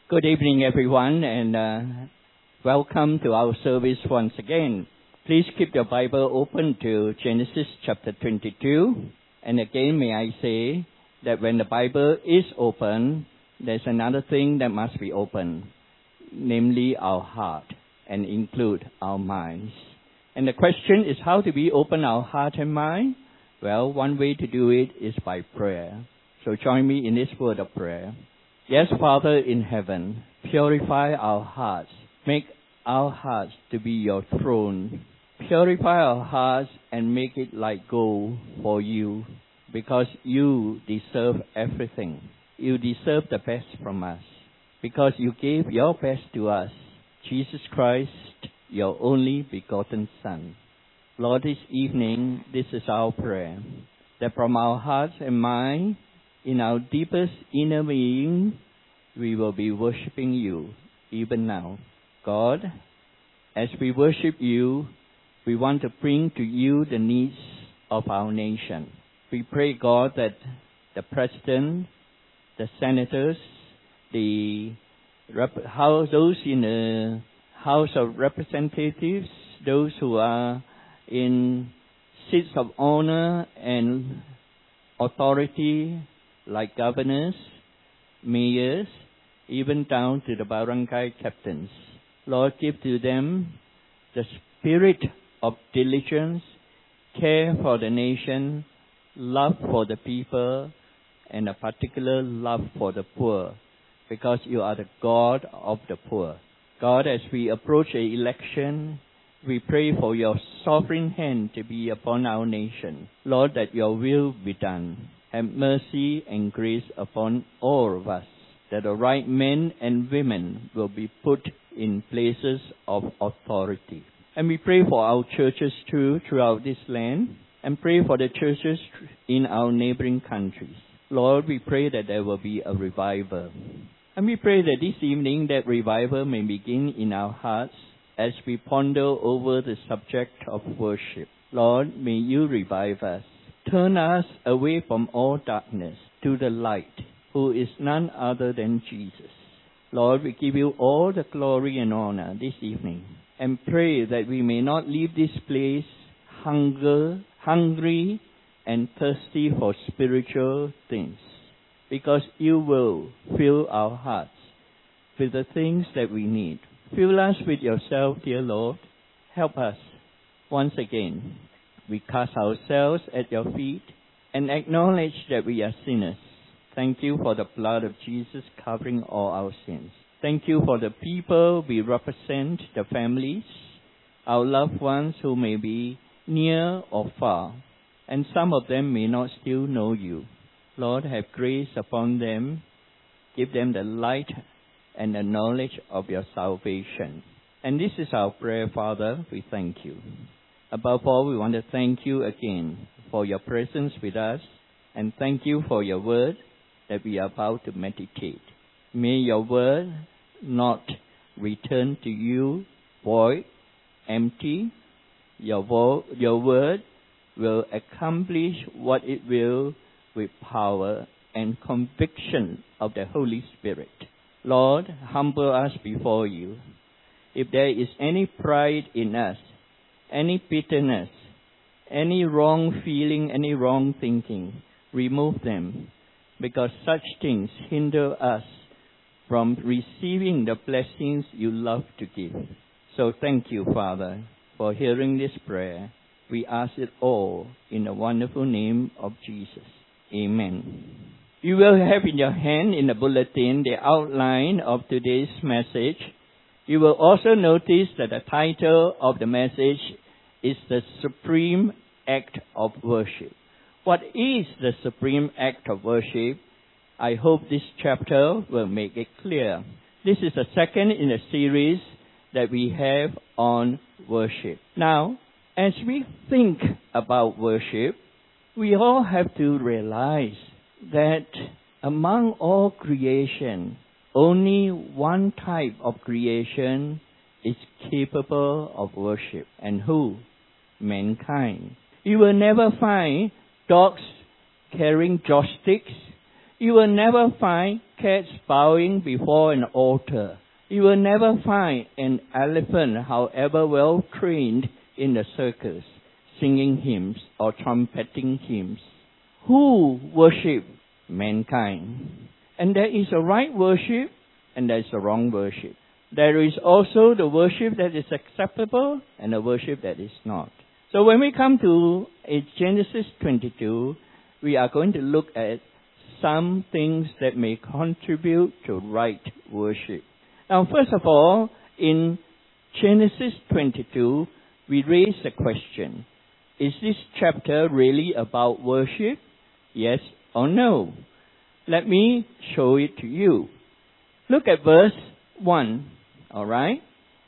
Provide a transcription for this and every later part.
Good evening, everyone, and welcome to our service once again. Please keep your Bible open to Genesis chapter 22. And again, may I say that when the Bible is open, there's another thing that must be open, namely our heart, and include our minds. And the question is, how do we open our heart and mind? Well, one way to do it is by prayer. So join me in this word of prayer. Yes, Father in heaven, purify our hearts. Make our hearts to be your throne. Purify our hearts and make it like gold for you, because you deserve everything. You deserve the best from us, because you gave your best to us, Jesus Christ, your only begotten Son. Lord, this evening, this is our prayer, that from our hearts and minds, in our deepest inner being, we will be worshiping you even now. God, as we worship you, we want to bring to you the needs of our nation. We pray, God, that the President, the Senators, those in the House of Representatives, those who are in seats of honor and authority, like governors, mayors, even down to the barangay captains. Lord, give to them the spirit of diligence, care for the nation, love for the people, and a particular love for the poor, because you are the God of the poor. God, as we approach an election, we pray for your sovereign hand to be upon our nation. Lord, that your will be done. Have mercy and grace upon all of us, that the right men and women will be put in places of authority. And we pray for our churches too throughout this land, and pray for the churches in our neighboring countries. Lord, we pray that there will be a revival. And we pray that this evening that revival may begin in our hearts as we ponder over the subject of worship. Lord, may you revive us. Turn us away from all darkness to the light, who is none other than Jesus. Lord, we give you all the glory and honor this evening, and pray that we may not leave this place hungry and thirsty for spiritual things, because you will fill our hearts with the things that we need. Fill us with yourself, dear Lord. Help us once again. We cast ourselves at your feet and acknowledge that we are sinners. Thank you for the blood of Jesus covering all our sins. Thank you for the people we represent, the families, our loved ones who may be near or far, and some of them may not still know you. Lord, have grace upon them. Give them the light and the knowledge of your salvation. And this is our prayer, Father. We thank you. Above all, we want to thank you again for your presence with us, and thank you for your word that we are about to meditate. May your word not return to you void, empty. Your word will accomplish what it will with power and conviction of the Holy Spirit. Lord, humble us before you. If there is any pride in us, any bitterness, any wrong feeling, any wrong thinking, remove them, because such things hinder us from receiving the blessings you love to give. So thank you, Father, for hearing this prayer. We ask it all in the wonderful name of Jesus. Amen. You will have in your hand in the bulletin the outline of today's message. You will also notice that the title of the message is The Supreme Act of Worship. What is the supreme act of worship? I hope this chapter will make it clear. This is the second in a series that we have on worship. Now, as we think about worship, we all have to realize that among all creation, only one type of creation is capable of worship. And who? Mankind. You will never find dogs carrying joysticks. You will never find cats bowing before an altar. You will never find an elephant, however well trained, in the circus, singing hymns or trumpeting hymns. Who worship? Mankind. And there is a right worship and there is a wrong worship. There is also the worship that is acceptable and the worship that is not. So when we come to Genesis 22, we are going to look at some things that may contribute to right worship. Now, first of all, in Genesis 22, we raise the question, is this chapter really about worship? Yes or no? Let me show it to you. Look at verse 1, all right?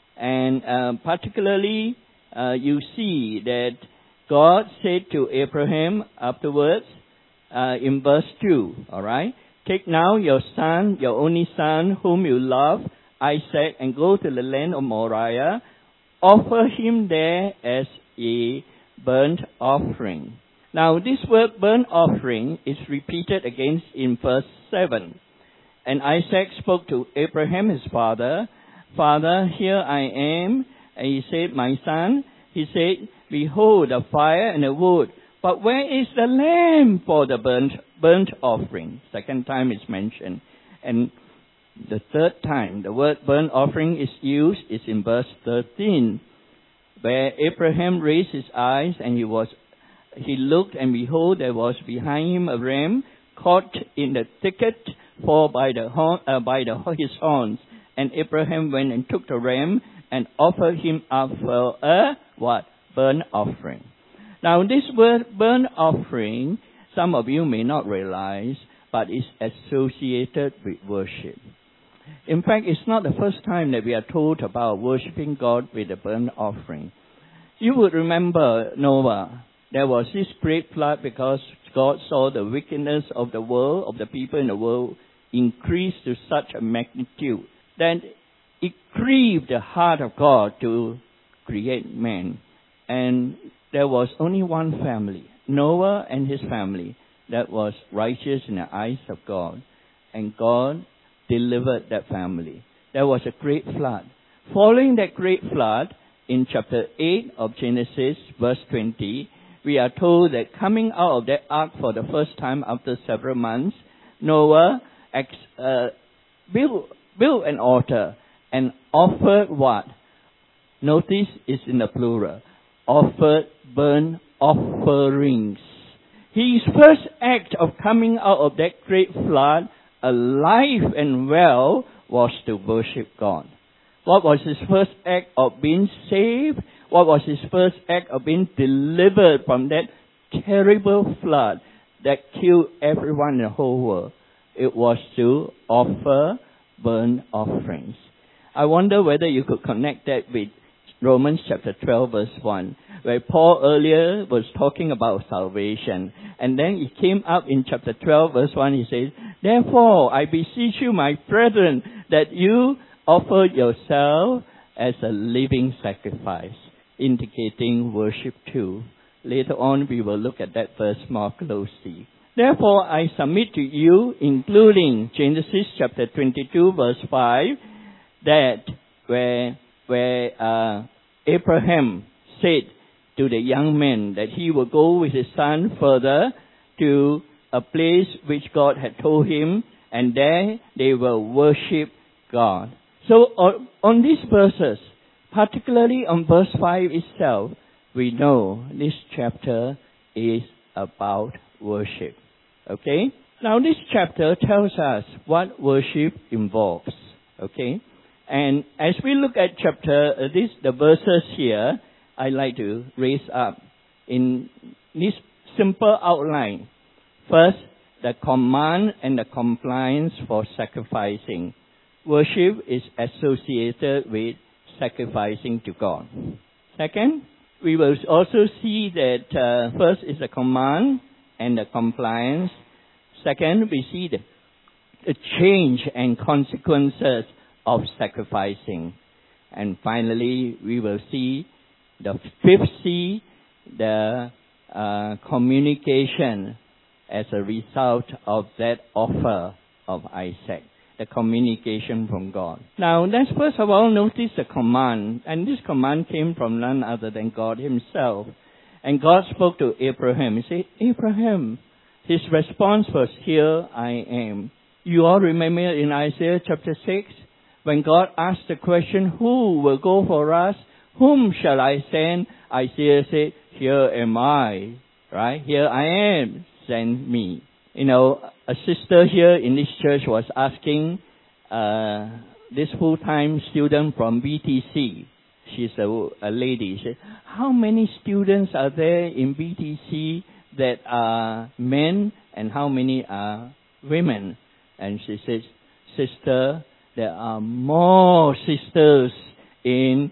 And particularly, you see that God said to Abraham afterwards, in verse 2, all right? Take now your son, your only son, whom you love, Isaac, and go to the land of Moriah. Offer him there as a burnt offering. Now, this word burnt offering is repeated again in verse 7. And Isaac spoke to Abraham, his father, Father, here I am. And he said, my son, he said, behold, the fire and the wood, but where is the lamb for the burnt offering? Second time it's mentioned. And the third time the word burnt offering is used is in verse 13, where Abraham raised his eyes and he looked, and behold, there was behind him a ram caught in the thicket by his horns. And Abraham went and took the ram and offered him up for a what? Burnt offering. Now this word burnt offering, some of you may not realize, but is associated with worship. In fact, it's not the first time that we are told about worshiping God with a burnt offering. You would remember Noah. There was this great flood because God saw the wickedness of the world, of the people in the world, increase to such a magnitude that it grieved the heart of God to create man. And there was only one family, Noah and his family, that was righteous in the eyes of God. And God delivered that family. There was a great flood. Following that great flood, in chapter 8 of Genesis, verse 20, we are told that coming out of that ark for the first time after several months, Noah built an altar and offered what? Notice it's in the plural. Offered burnt offerings. His first act of coming out of that great flood, alive and well, was to worship God. What was his first act of being saved? What was his first act of being delivered from that terrible flood that killed everyone in the whole world? It was to offer burnt offerings. I wonder whether you could connect that with Romans chapter 12 verse 1, where Paul earlier was talking about salvation. And then he came up in chapter 12 verse 1, he says, therefore, I beseech you, my brethren, that you offer yourself as a living sacrifice, indicating worship too. Later on, we will look at that verse more closely. Therefore, I submit to you, including Genesis chapter 22 verse 5, that where Abraham said to the young man that he will go with his son further to a place which God had told him, and there they will worship God. So on these verses, particularly on verse 5 itself, we know this chapter is about worship. Okay? Now this chapter tells us what worship involves. Okay? And as we look at the verses here, I like to raise up in this simple outline. First, the command and the compliance for sacrificing. Worship is associated with sacrificing to God. Second, we will also see that first is the command and the compliance. Second, we see the change and consequences of sacrificing. And finally, we will see the fifth C, the communication as a result of that offer of Isaac, the communication from God. Now, let's first of all notice the command. And this command came from none other than God himself. And God spoke to Abraham. He said, Abraham. His response was, here I am. You all remember in Isaiah chapter 6, when God asked the question, who will go for us? Whom shall I send? Isaiah said, here am I. Right? Here I am. Send me. You know, a sister here in this church was asking this full-time student from BTC. She's a lady. She said, how many students are there in BTC that are men and how many are women? And she says, sister, there are more sisters in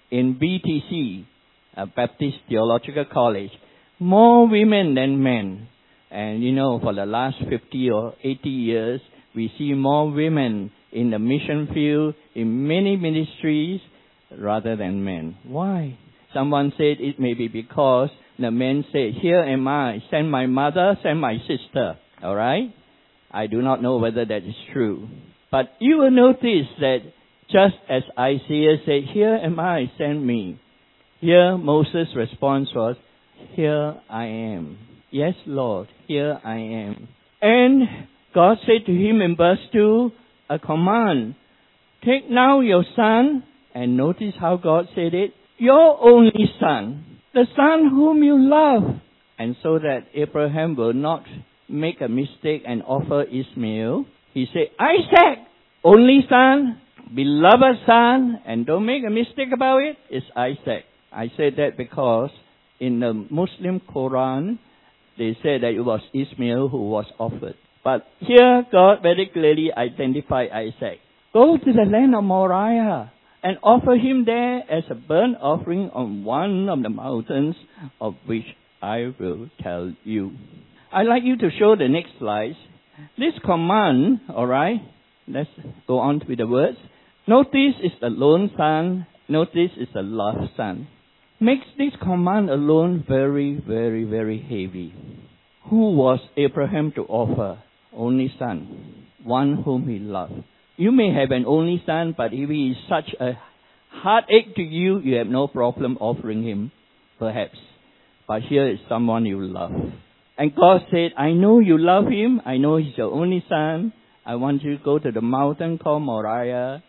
BTC, Baptist Theological College, more women than men. And you know, for the last 50 or 80 years, we see more women in the mission field, in many ministries, rather than men. Why? Someone said it may be because the men say, here am I, send my mother, send my sister. All right? I do not know whether that is true. But you will notice that just as Isaiah said, here am I, send me. Here Moses' response was, here I am. Yes, Lord, here I am. And God said to him in verse 2, a command. Take now your son, and notice how God said it, your only son, the son whom you love. And so that Abraham will not make a mistake and offer Ishmael, he said, Isaac, only son, beloved son, and don't make a mistake about it, it's Isaac. I said that because in the Muslim Quran, they said that it was Ishmael who was offered. But here, God very clearly identified Isaac. Go to the land of Moriah and offer him there as a burnt offering on one of the mountains of which I will tell you. I'd like you to show the next slide. This command, all right, let's go on with the words. Notice it's the lone son. Notice it's the loved son. Makes this command alone very, very, very heavy. Who was Abraham to offer? Only son, one whom he loved. You may have an only son, but if he is such a heartache to you, you have no problem offering him, perhaps. But here is someone you love. And God said, I know you love him. I know he's your only son. I want you to go to the mountain called Moriah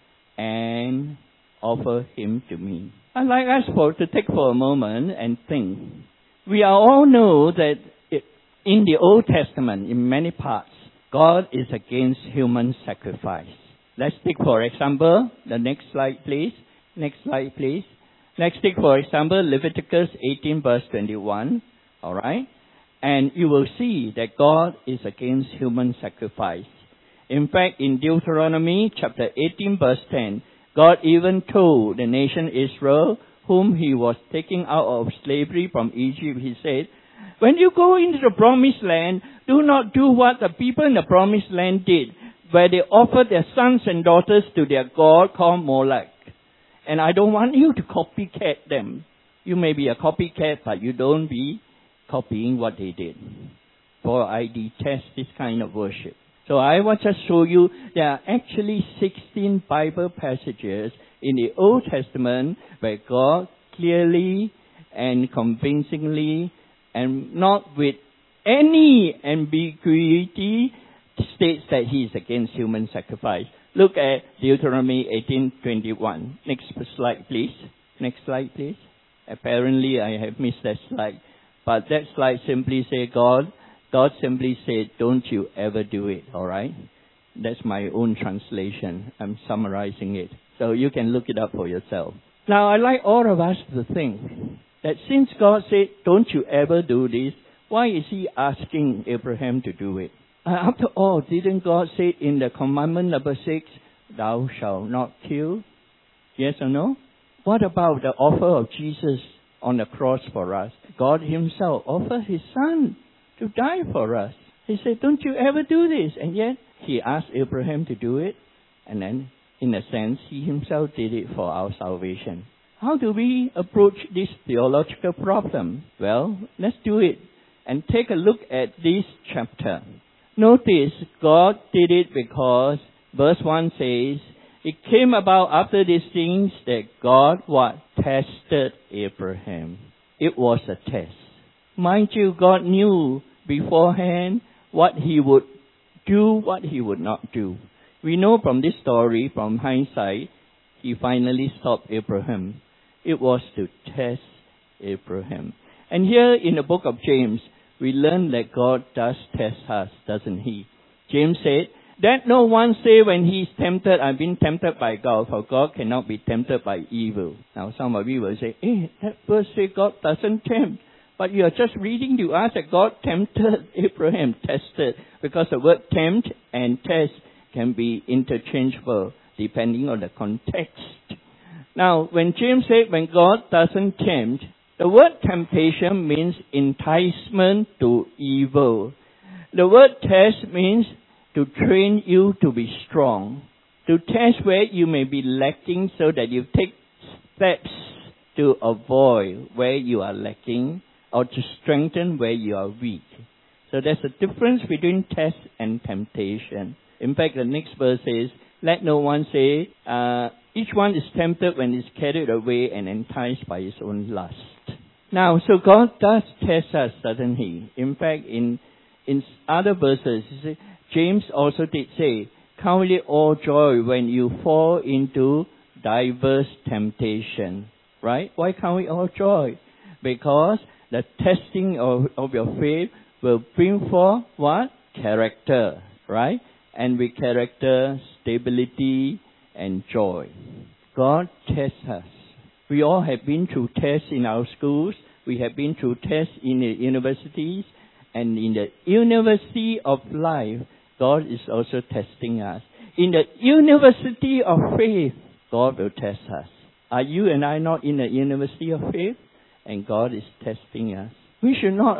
and offer him to me. I'd like us to take for a moment and think. We all know that in the Old Testament, in many parts, God is against human sacrifice. Let's take, for example, the next slide, please. Next slide, please. Let's take, for example, Leviticus 18, verse 21. All right? And you will see that God is against human sacrifice. In fact, in Deuteronomy chapter 18, verse 10, God even told the nation Israel, whom he was taking out of slavery from Egypt, he said, when you go into the promised land, do not do what the people in the promised land did, where they offered their sons and daughters to their god called Molech. And I don't want you to copycat them. You may be a copycat, but you don't be copying what they did. For I detest this kind of worship. So I want to show you there are actually 16 Bible passages in the Old Testament where God clearly and convincingly and not with any ambiguity states that he is against human sacrifice. Look at Deuteronomy 18:21. Next slide, please. Next slide, please. Apparently I have missed that slide. But that slide simply says God simply said, don't you ever do it, all right? That's my own translation. I'm summarizing it. So you can look it up for yourself. Now, I'd like all of us to think that since God said, don't you ever do this, why is he asking Abraham to do it? After all, didn't God say in the commandment number 6, thou shalt not kill? Yes or no? What about the offer of Jesus on the cross for us? God himself offered his son to die for us. He said, don't you ever do this? And yet, he asked Abraham to do it. And then, in a sense, he himself did it for our salvation. How do we approach this theological problem? Well, let's do it and take a look at this chapter. Notice God did it because verse 1 says, it came about after these things that God what? Tested Abraham. It was a test. Mind you, God knew beforehand what He would do, what He would not do. We know from this story, from hindsight, He finally stopped Abraham. It was to test Abraham. And here in the book of James, we learn that God does test us, doesn't He? James said, that no one say when he is tempted, I've been tempted by God, for God cannot be tempted by evil. Now some of you will say, that verse say God doesn't tempt. But you are just reading to us that God tempted Abraham, tested. Because the word tempt and test can be interchangeable depending on the context. Now, when James said when God doesn't tempt, the word temptation means enticement to evil. The word test means to train you to be strong. To test where you may be lacking so that you take steps to avoid where you are lacking or to strengthen where you are weak. So there's a difference between test and temptation. In fact, the next verse says, let no one say, each one is tempted when he's carried away and enticed by his own lust. Now, so God does test us, doesn't He? In fact, in other verses, James also did say, count it all joy when you fall into diverse temptation. Right? Why count it all joy? Because the testing of your faith will bring forth what? Character. Right? And with character, stability, and joy. God tests us. We all have been through tests in our schools. We have been through tests in the universities. And in the university of life, God is also testing us. In the university of faith, God will test us. Are you and I not in the university of faith? And God is testing us. We should not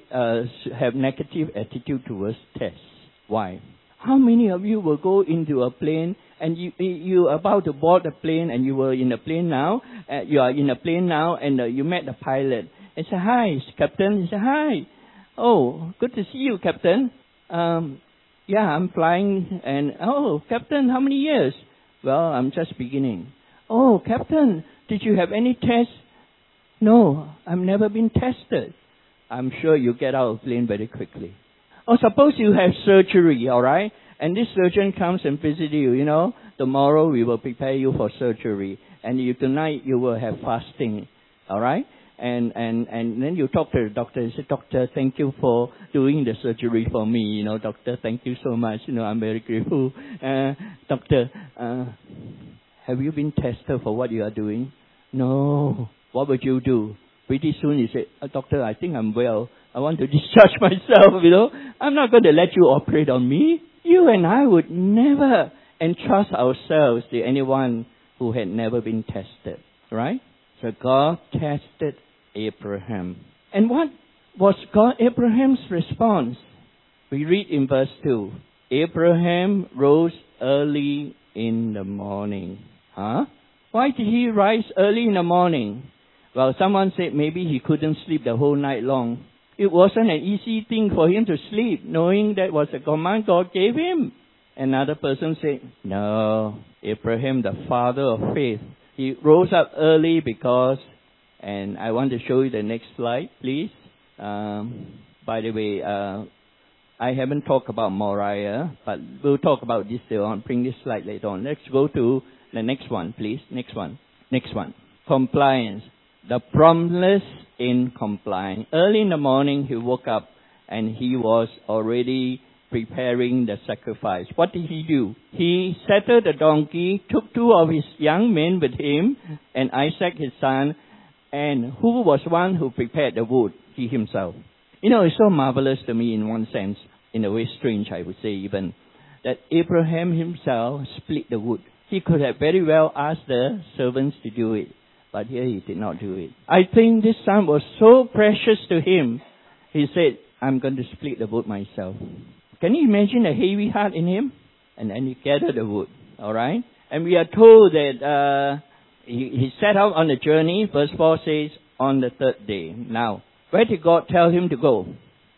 have negative attitude towards tests. Why? How many of you will go into a plane and you are about to board the plane and you were in a plane now? You are in a plane now and you met the pilot. And say, hi, Captain. He said, hi. Oh, good to see you, Captain. Yeah, I'm flying. And, oh, Captain, how many years? Well, I'm just beginning. Oh, Captain, did you have any tests? No, I've never been tested. I'm sure you get out of the plane very quickly. Or suppose you have surgery, all right? And this surgeon comes and visits you, you know. Tomorrow we will prepare you for surgery. And tonight you will have fasting, all right? And then you talk to the doctor and say, Doctor, thank you for doing the surgery for me. You know, Doctor, thank you so much. You know, I'm very grateful. Doctor, have you been tested for what you are doing? No. What would you do? Pretty soon you say, Doctor, I think I'm well. I want to discharge myself, you know. I'm not going to let you operate on me. You and I would never entrust ourselves to anyone who had never been tested, right? So God tested Abraham. And what was Abraham's response? We read in verse 2. Abraham rose early in the morning. Why did he rise early in the morning? Well, someone said maybe he couldn't sleep the whole night long. It wasn't an easy thing for him to sleep, knowing that was a command God gave him. Another person said, no, Abraham, the father of faith, he rose up early because, and I want to show you the next slide, please. By the way, I haven't talked about Moriah, but we'll talk about this later on. Bring this slide later on. Let's go to the next one, please. Next one. Compliance. The promptness in complying. Early in the morning, he woke up and he was already preparing the sacrifice. What did he do? He saddled the donkey, took 2 of his young men with him, and Isaac his son, and who was one who prepared the wood? He himself. You know, it's so marvelous to me in one sense, in a way strange I would say even, that Abraham himself split the wood. He could have very well asked the servants to do it, but here he did not do it. I think this son was so precious to him, he said, I'm going to split the wood myself. Can you imagine the heavy heart in him? And then he gathered the wood, all right? And we are told that he set out on the journey. Verse 4 says, on the 3rd day. Now, where did God tell him to go?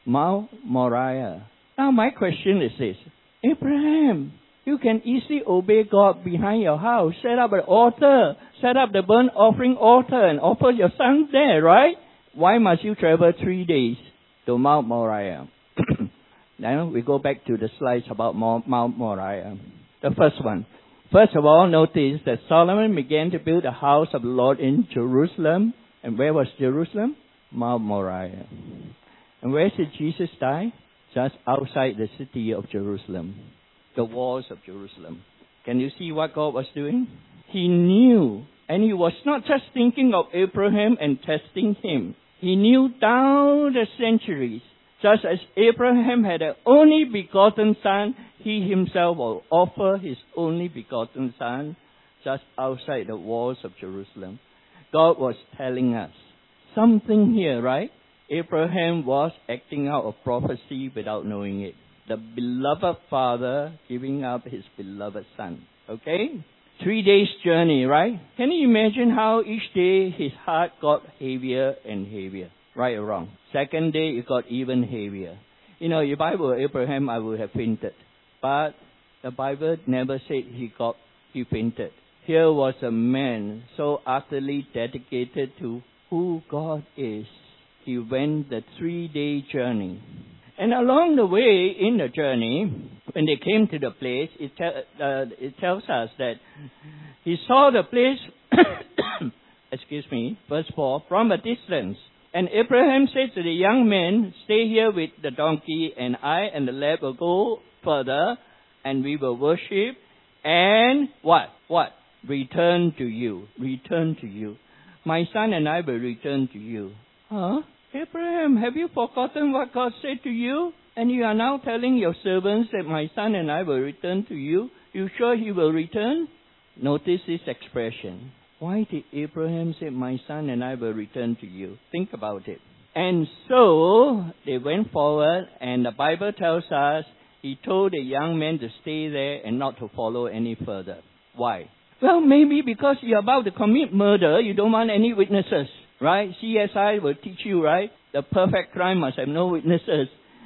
Mount Moriah. Now my question is this. Abraham, you can easily obey God behind your house. Set up an altar. Set up the burnt offering altar and offer your son there, right? Why must you travel 3 days to Mount Moriah? Now we go back to the slides about Mount Moriah. The first one. First of all, notice that Solomon began to build a house of the Lord in Jerusalem. And where was Jerusalem? Mount Moriah. And where did Jesus die? Just outside the city of Jerusalem. The walls of Jerusalem. Can you see what God was doing? He knew, and he was not just thinking of Abraham and testing him. He knew down the centuries, just as Abraham had an only begotten son, he himself will offer his only begotten son just outside the walls of Jerusalem. God was telling us something here, right? Abraham was acting out of prophecy without knowing it. The beloved father giving up his beloved son. Okay? 3 days journey, right? Can you imagine how each day his heart got heavier and heavier? Right or wrong? Second day it got even heavier. You know, if I were Abraham, I would have fainted. But the Bible never said he fainted. Here was a man so utterly dedicated to who God is. He went the 3-day journey. And along the way in the journey, when they came to the place, it tells us that he saw the place, verse 4, from a distance. And Abraham said to the young men, stay here with the donkey, and I and the lad will go further, and we will worship, and what? Return to you. Return to you. My son and I will return to you. Huh? Abraham, have you forgotten what God said to you? And you are now telling your servants that my son and I will return to you? You sure he will return? Notice this expression. Why did Abraham say, my son and I will return to you? Think about it. And so, they went forward, and the Bible tells us, he told the young men to stay there and not to follow any further. Why? Well, maybe because you're about to commit murder, you don't want any witnesses, right? CSI will teach you, right? The perfect crime must have no witnesses.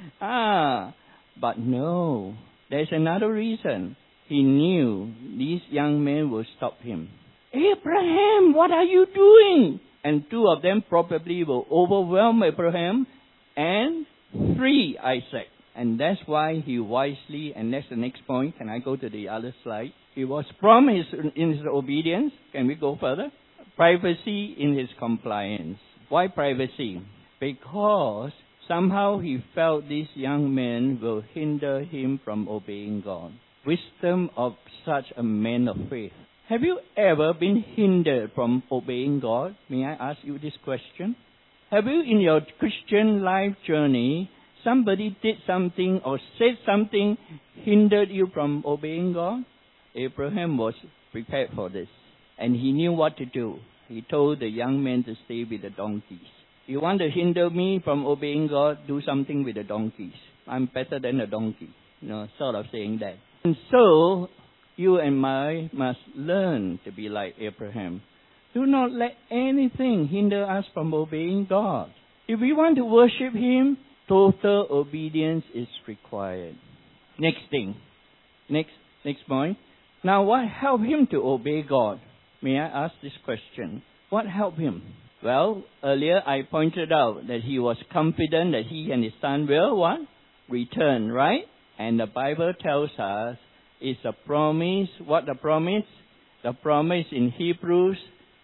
But no. There's another reason. He knew these young men will stop him. Abraham, what are you doing? And 2 of them probably will overwhelm Abraham and free Isaac. And that's why he wisely, and that's the next point. Can I go to the other slide? He was prompt in his obedience. Can we go further? Privacy in his compliance. Why privacy? Because somehow he felt these young men will hinder him from obeying God. Wisdom of such a man of faith. Have you ever been hindered from obeying God? May I ask you this question? Have you in your Christian life journey, somebody did something or said something hindered you from obeying God? Abraham was prepared for this, and he knew what to do. He told the young men to stay with the donkeys. You want to hinder me from obeying God? Do something with the donkeys. I'm better than a donkey. Sort of saying that. And so, you and I must learn to be like Abraham. Do not let anything hinder us from obeying God. If we want to worship Him, total obedience is required. Next thing. Next point. Now, what helped him to obey God? May I ask this question? What helped him? Well, earlier I pointed out that he was confident that he and his son will what? Return, right? And the Bible tells us it's a promise. What the promise? The promise in Hebrews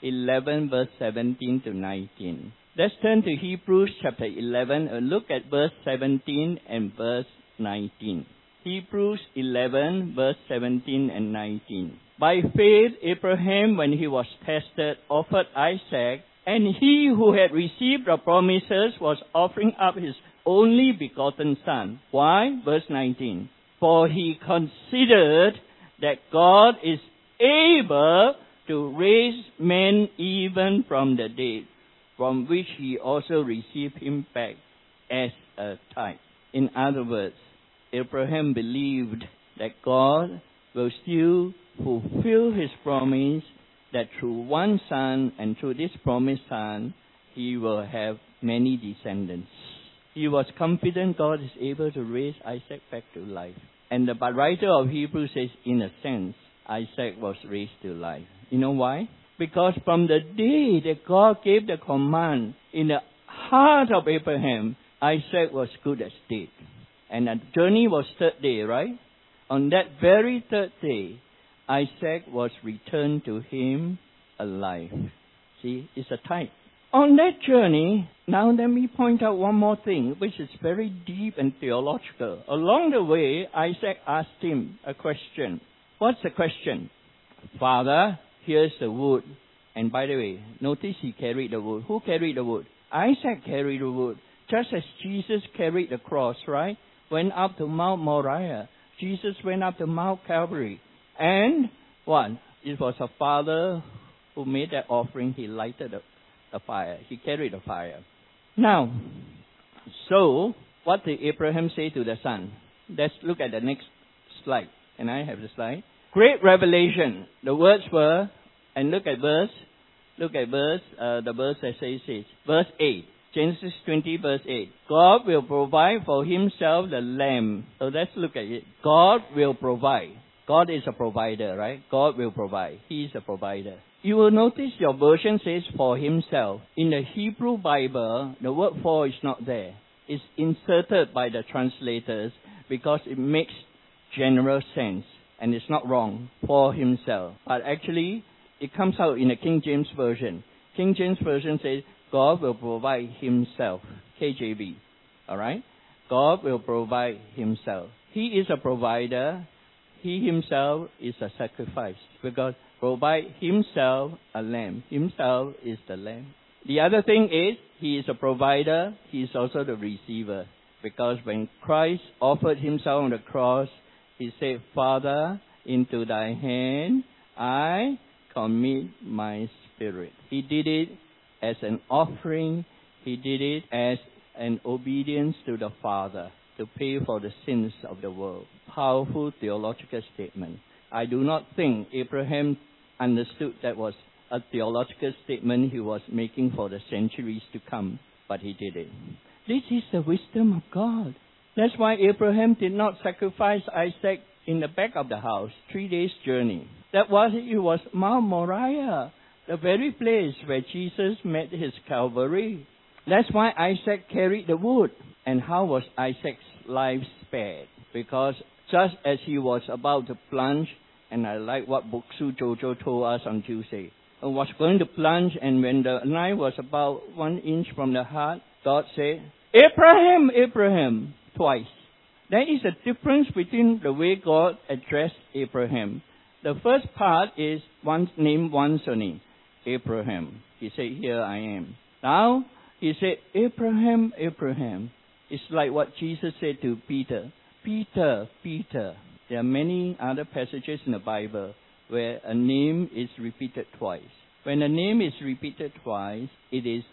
11 verse 17 to 19. Let's turn to Hebrews chapter 11 and look at verse 17 and verse 19. Hebrews 11 verse 17 and 19. By faith Abraham, when he was tested, offered Isaac, and he who had received the promises was offering up his only begotten son. Why? Verse 19. For he considered that God is able to raise men even from the dead, from which he also received him back as a type. In other words, Abraham believed that God will still fulfill his promise that through one son and through this promised son, he will have many descendants. He was confident God is able to raise Isaac back to life. And the writer of Hebrews says, in a sense, Isaac was raised to life. You know why? Because from the day that God gave the command in the heart of Abraham, Isaac was good as dead. And the journey was third day, right? On that very third day, Isaac was returned to him alive. See, it's a type. On that journey, now let me point out one more thing, which is very deep and theological. Along the way, Isaac asked him a question. What's the question? Father, here's the wood. And by the way, notice he carried the wood. Who carried the wood? Isaac carried the wood. Just as Jesus carried the cross, right? Went up to Mount Moriah. Jesus went up to Mount Calvary. And what? It was a father who made that offering. He lighted the fire. He carried the fire. Now, so what did Abraham say to the son? Let's look at the next slide. Can I have the slide? Great revelation. The words were, and look at the verse that says it. Verse 8. Genesis 20 verse 8. God will provide for himself the lamb. So let's look at it. God will provide. God is a provider, right? God will provide. He is a provider. You will notice your version says for himself. In the Hebrew Bible, the word for is not there. It's inserted by the translators because it makes general sense. And it's not wrong. For himself. But actually, it comes out in the King James Version. King James Version says, God will provide himself. KJV. Alright? God will provide himself. He is a provider. He himself is a sacrifice. Because provide himself a lamb. Himself is the lamb. The other thing is, he is a provider. He is also the receiver. Because when Christ offered himself on the cross, he said, Father, into thy hand I commit my spirit. He did it as an offering. He did it as an obedience to the Father to pay for the sins of the world. Powerful theological statement. I do not think Abraham understood that was a theological statement he was making for the centuries to come, but he did it. This is the wisdom of God. That's why Abraham did not sacrifice Isaac in the back of the house, 3 days journey. It was Mount Moriah, the very place where Jesus met his Calvary. That's why Isaac carried the wood. And how was Isaac's life spared? Because just as he was about to plunge, and I like what Buksu Jojo told us on Tuesday, he was going to plunge, and when the knife was about 1 inch from the heart, God said, Abraham, Abraham, twice. There is a difference between the way God addressed Abraham. The first part is named once only, Abraham. He said, here I am. Now, he said, Abraham, Abraham. It's like what Jesus said to Peter. Peter, Peter. There are many other passages in the Bible where a name is repeated twice. When a name is repeated twice, it is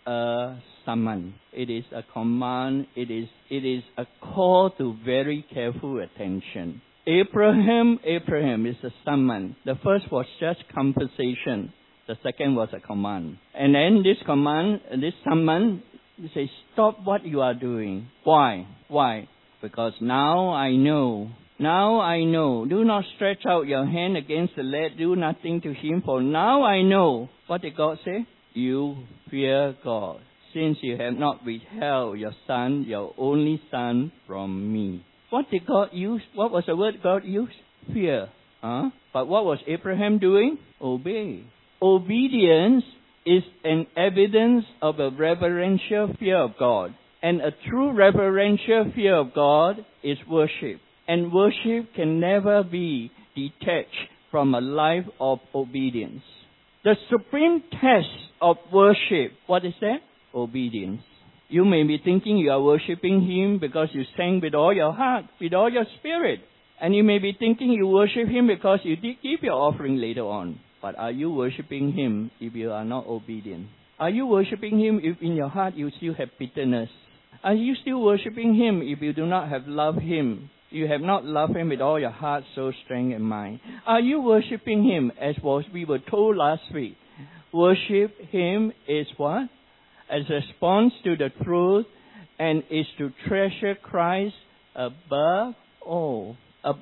a summon. It is a command. It is a call to very careful attention. Abraham, Abraham is a summon. The first was just conversation. The second was a command. And then this command, this summon, you say, stop what you are doing. Why? Why? Because now I know. Now I know. Do not stretch out your hand against the lad. Do nothing to him. For now I know. What did God say? You fear God, since you have not withheld your son, your only son, from me. What did God use? What was the word God used? Fear. But what was Abraham doing? Obey. Obedience is an evidence of a reverential fear of God. And a true reverential fear of God is worship. And worship can never be detached from a life of obedience. The supreme test of worship, what is that? Obedience. You may be thinking you are worshiping Him because you sang with all your heart, with all your spirit. And you may be thinking you worship Him because you did give your offering later on. But are you worshiping Him if you are not obedient? Are you worshiping Him if in your heart you still have bitterness? Are you still worshiping Him if you do not have loved Him? You have not loved Him with all your heart, soul, strength, and mind. Are you worshiping Him as we were told last week? Worship Him is what? As a response to the truth and is to treasure Christ above all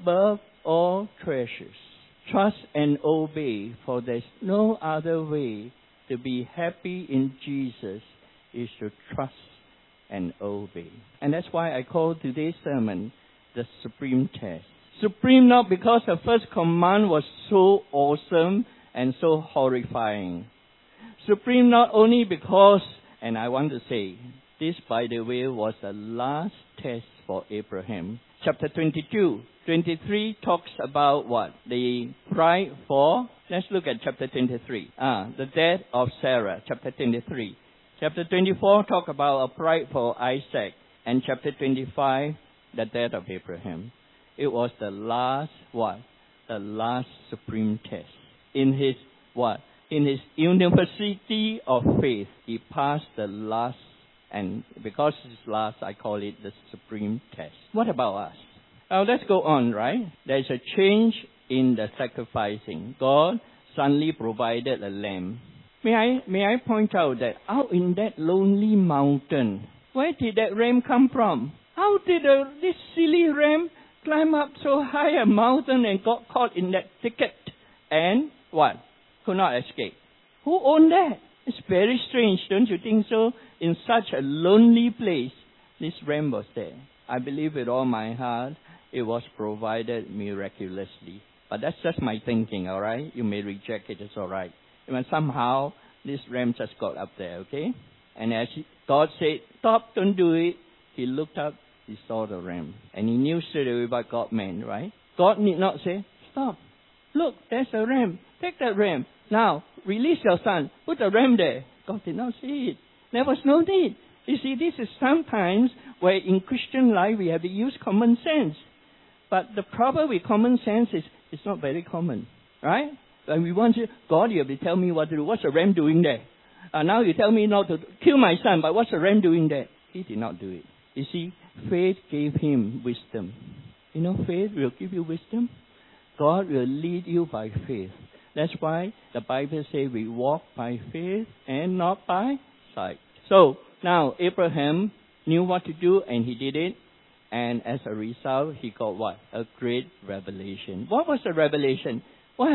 treasures. Trust and obey, for there's no other way to be happy in Jesus is to trust and obey. And that's why I call today's sermon the supreme test. Supreme not because the first command was so awesome and so horrifying. Supreme not only because, and I want to say, this by the way was the last test for Abraham. Chapter 22, 23 talks about what? The pride for, let's look at chapter 23. The death of Sarah, chapter 23. Chapter 24 talk about a pride for Isaac. And chapter 25, the death of Abraham. It was the last what? The last supreme test. In his what? In his university of faith, he passed the last, and because it's last, I call it the supreme test. What about us? Now let's go on, right? There's a change in the sacrificing. God suddenly provided a lamb. May I point out that out in that lonely mountain, where did that ram come from? How did this silly ram climb up so high a mountain and got caught in that thicket and what? Could not escape. Who owned that? It's very strange, don't you think so? In such a lonely place, this ram was there. I believe with all my heart, it was provided miraculously. But that's just my thinking, all right? You may reject it, it's all right. And somehow, this ram just got up there, okay? And as God said, stop, don't do it, he looked up, he saw the ram. And he knew straight away what God meant, right? God need not say, stop, look, there's a ram, take that ram. Now, release your son, put the ram there. God did not say it. There was no need. You see, this is sometimes where in Christian life we have to use common sense. But the problem with common sense is it's not very common, right? When we want to, God, you have to tell me what to do. What's the ram doing there? Now you tell me not to kill my son, but what's the ram doing there? He did not do it. You see, faith gave him wisdom. You know, faith will give you wisdom. God will lead you by faith. That's why the Bible says we walk by faith and not by sight. So, now Abraham knew what to do and he did it. And as a result, he got what? A great revelation. What was the revelation? What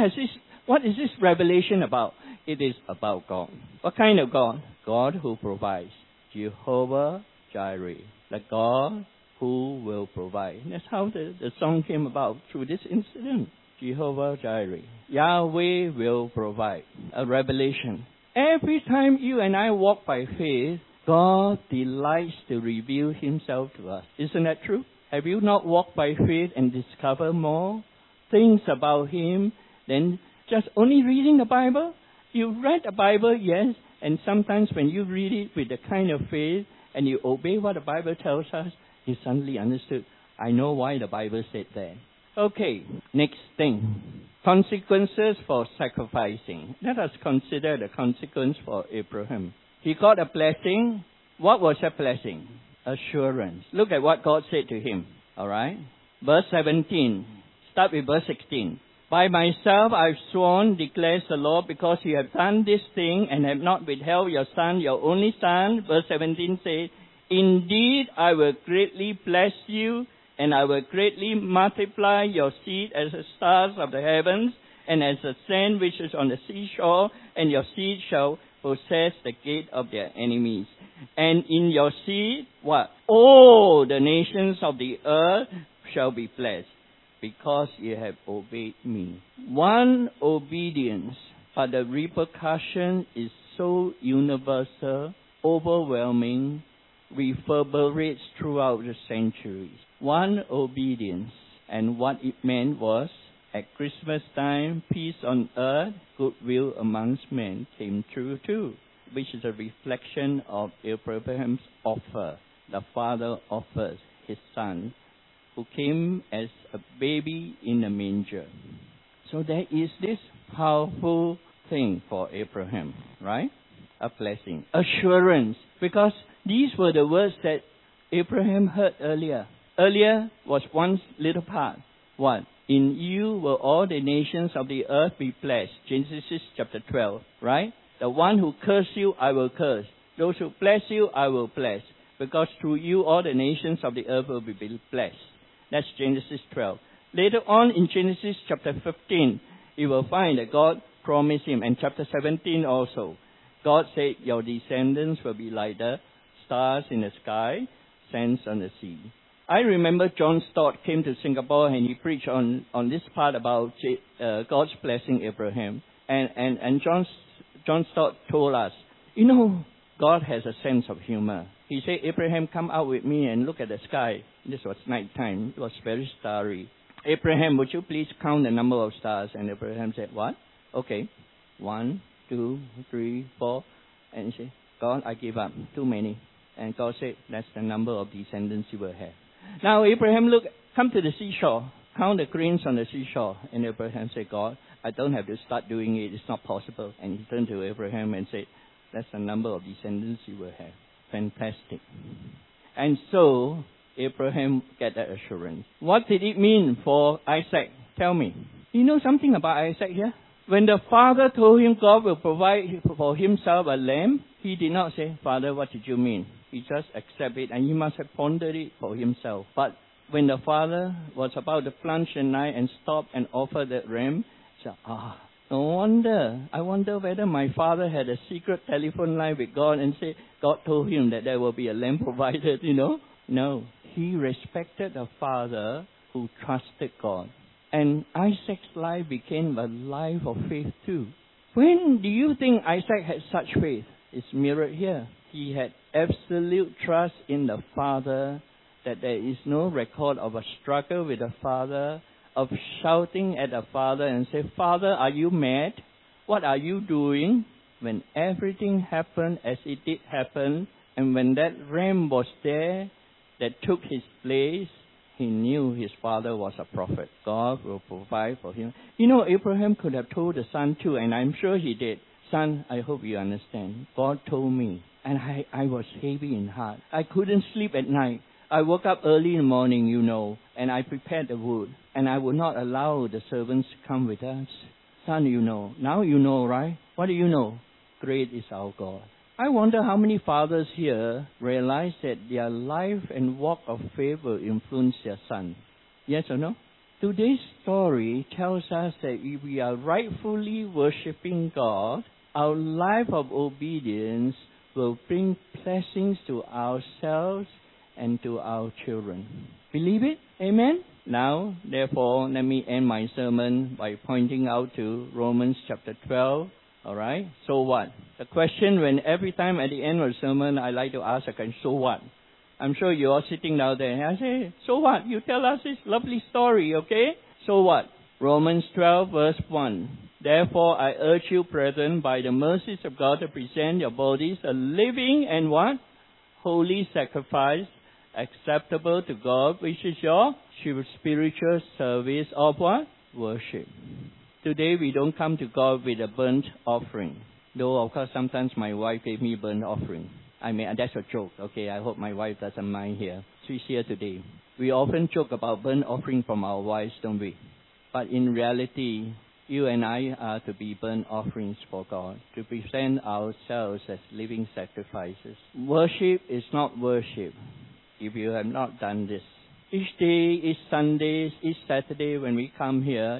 is this revelation about? It is about God. What kind of God? God who provides. Jehovah Jireh. The God who will provide. That's how the song came about through this incident. Jehovah Jireh. Yahweh will provide. A revelation. Every time you and I walk by faith, God delights to reveal himself to us. Isn't that true? Have you not walked by faith and discovered more things about him than just only reading the Bible? You read the Bible, yes, and sometimes when you read it with the kind of faith and you obey what the Bible tells us, you suddenly understood, I know why the Bible said that. Okay, next thing. Consequences for sacrificing. Let us consider the consequence for Abraham. He got a blessing. What was that blessing? Assurance. Look at what God said to him. All right? Verse 17. Start with verse 16. By myself I've sworn, declares the Lord, because you have done this thing and have not withheld your son, your only son. Verse 17 says, indeed I will greatly bless you, and I will greatly multiply your seed as the stars of the heavens, and as the sand which is on the seashore, and your seed shall possess the gate of their enemies. And in your seed, what? All the nations of the earth shall be blessed, because you have obeyed me. One obedience, but the repercussion is so universal, overwhelming, reverberates throughout the centuries. One obedience, and what it meant was, at Christmas time, peace on earth, goodwill amongst men came true too, which is a reflection of Abraham's offer. The father offers his son, who came as a baby in a manger. So there is this powerful thing for Abraham, right? A blessing. Assurance. Because these were the words that Abraham heard earlier. Earlier was one little part. What? In you will all the nations of the earth be blessed. Genesis chapter 12, right? The one who curse you, I will curse. Those who bless you, I will bless. because through you all the nations of the earth will be blessed. That's Genesis 12. Later on in Genesis chapter 15, you will find that God promised him, and chapter 17 also. God said, your descendants will be like the stars in the sky, sands on the sea. I remember John Stott came to Singapore and he preached on this part about God's blessing Abraham. And John Stott told us, God has a sense of humor. He said, Abraham, come out with me and look at the sky. This was nighttime. It was very starry. Abraham, would you please count the number of stars? And Abraham said, what? Okay. 1, 2, 3, 4. And he said, God, I give up. Too many. And God said, that's the number of descendants you will have. Now Abraham, come to the seashore. Count the grains on the seashore. And Abraham said, God, I don't have to start doing it. It's not possible. And he turned to Abraham and said, that's the number of descendants you will have. Fantastic. And so Abraham get that assurance. What did it mean for Isaac? Tell me. You know something about Isaac here? When the father told him God will provide for himself a lamb, he did not say, Father, what did you mean? He just accepted it, and he must have pondered it for himself. But when the father was about to plunge the knife and stop and offer that ram, he said, no wonder. I wonder whether my father had a secret telephone line with God and said, God told him that there will be a lamb provided, No. He respected the father who trusted God. And Isaac's life became a life of faith too. When do you think Isaac had such faith? It's mirrored here. He had absolute trust in the father, that there is no record of a struggle with the father, of shouting at the father and say, Father, are you mad? What are you doing? When everything happened as it did happen, and when that ram was there that took his place, he knew his father was a prophet. God will provide for him. Abraham could have told the son too, and I'm sure he did. Son, I hope you understand. God told me, and I was heavy in heart. I couldn't sleep at night. I woke up early in the morning, and I prepared the wood, and I would not allow the servants to come with us. Son, now you know, right? What do you know? Great is our God. I wonder how many fathers here realize that their life and walk of faith will influence their son. Yes or no? Today's story tells us that if we are rightfully worshiping God, our life of obedience will bring blessings to ourselves and to our children. Believe it? Amen? Now, therefore, let me end my sermon by pointing out to Romans chapter 12. Alright? So what? The question when every time at the end of the sermon I like to ask a question, so what? I'm sure you're all sitting down there and I say, so what? You tell us this lovely story, okay? So what? Romans 12 verse 1. Therefore I urge you, brethren, by the mercies of God, to present your bodies a living and what? Holy sacrifice, acceptable to God, which is your spiritual service of what? Worship. Today we don't come to God with a burnt offering. Though, of course, sometimes my wife gave me burnt offering. That's a joke, okay? I hope my wife doesn't mind here. She's here today. We often joke about burnt offering from our wives, don't we? But in reality, you and I are to be burnt offerings for God, to present ourselves as living sacrifices. Worship is not worship if you have not done this. Each day, each Sunday, each Saturday when we come here,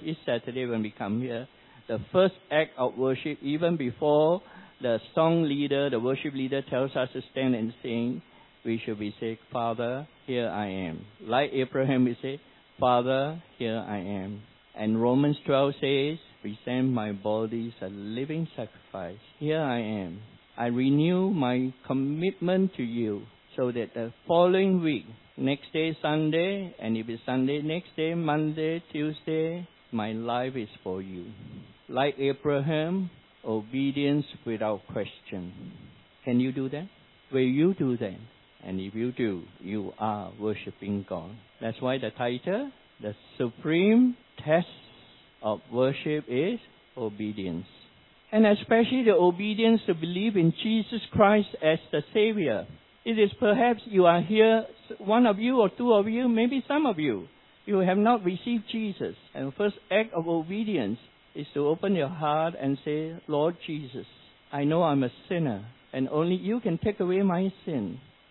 the first act of worship, even before the song leader, the worship leader tells us to stand and sing, we should be saying, Father, here I am. Like Abraham, we say, Father, here I am. And Romans 12 says, present my body as a living sacrifice. Here I am. I renew my commitment to you so that the following week, next day Sunday, and if it's Sunday, next day, Monday, Tuesday, my life is for you. Like Abraham, obedience without question. Can you do that? Will you do that? And if you do, you are worshiping God. That's why the title, the supreme test of worship is obedience. And especially the obedience to believe in Jesus Christ as the Savior. It is perhaps you are here, one of you or two of you, maybe some of you. You have not received Jesus. And the first act of obedience is to open your heart and say, Lord Jesus, I know I'm a sinner, and only you can take away my sin.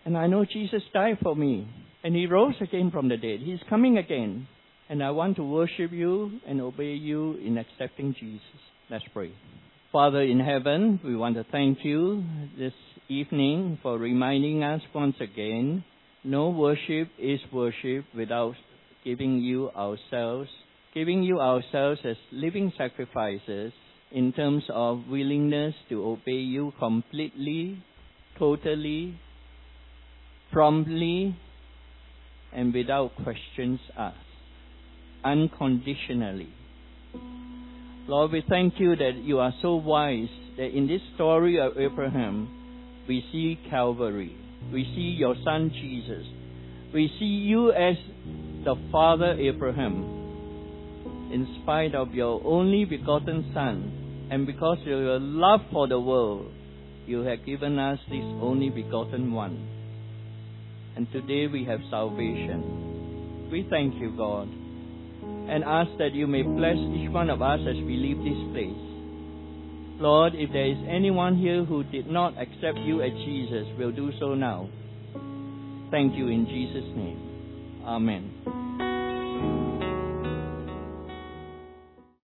And I know Jesus died for me, and He rose again from the dead. He's coming again. And I want to worship You and obey You in accepting Jesus. Let's pray. Father in heaven, we want to thank You this evening for reminding us once again, no worship is worship without giving You ourselves as living sacrifices in terms of willingness to obey You completely, totally, promptly, and without questions asked, unconditionally. Lord, we thank You that You are so wise that in this story of Abraham, we see Calvary. We see Your Son Jesus. We see You as the Father Abraham. In spite of Your only begotten Son, and because of Your love for the world, You have given us this only begotten one. And today we have salvation. We thank You, God, and ask that You may bless each one of us as we leave this place. Lord, if there is anyone here who did not accept You as Jesus, will do so now. Thank You in Jesus' name. Amen.